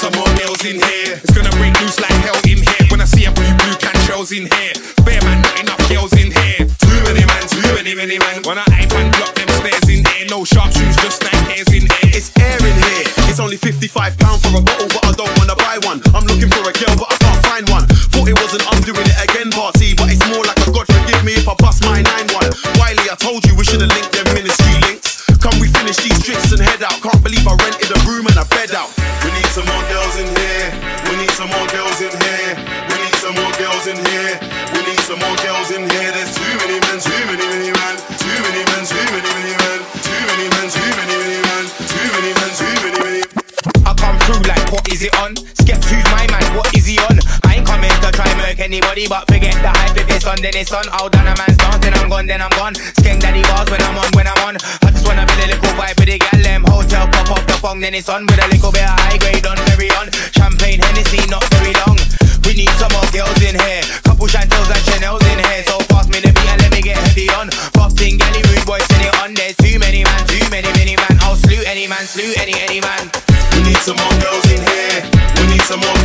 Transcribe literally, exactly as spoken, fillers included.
some more girls in here. It's gonna break loose like hell in here. When I see a blue blue can shells in here. Bare man, not enough girls in here. Too many man, too many many man. When I ape and block them stairs in here. No sharp shoes, just nine hairs in here. It's air in here. It's only fifty-five pounds for a bottle, but I don't wanna buy one. I'm looking for a girl, but I can't find one. Thought it wasn't I'm doing it again party, but it's more like a God forgive me if I bust my nine one. Wiley, I told you we should've linked them ministry links. Come we finish these drinks and head out. Can't believe I rented a room and a bed out. We need some more girls in here. We need some more girls in here. We need some more girls in here. We need some more girls in here. There's too many men, too many many men, too many men, too many many men, too many men, too many many men, too many men, too many many. I come through like, what is it on? Skepts, who's my man? What is he on? I ain't coming to try murk anybody, but forget the hype. If it's on, then it's on. I'll done a man's dance, then I'm gone, then I'm gone. Skeng daddy bars when I'm on, when I'm on. I just wanna build a little vibe with the gal, them hotel pop off the phone, then it's on. With a little bit of high grade on, very on. Champagne, Hennessy, not very long. We need some more girls in here. Couple Chantels and Chanel's in here. So pass me the beat and let me get heavy on. Buffing, galley, rude boys, send it on. There's too many man, too many, many man. I'll salute any man, salute any, any man. We need some more girls in here. We need some more